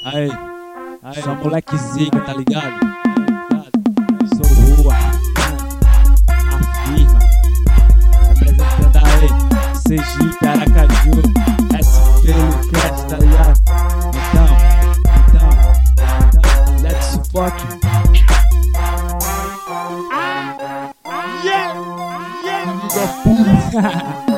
Aí, só moleque zica, tá ligado? Sou rua, afirma. Representando aí, Sergipe, Aracaju, SP, Lucas, tá ligado? Então, let's fuck. Yeah, yeah,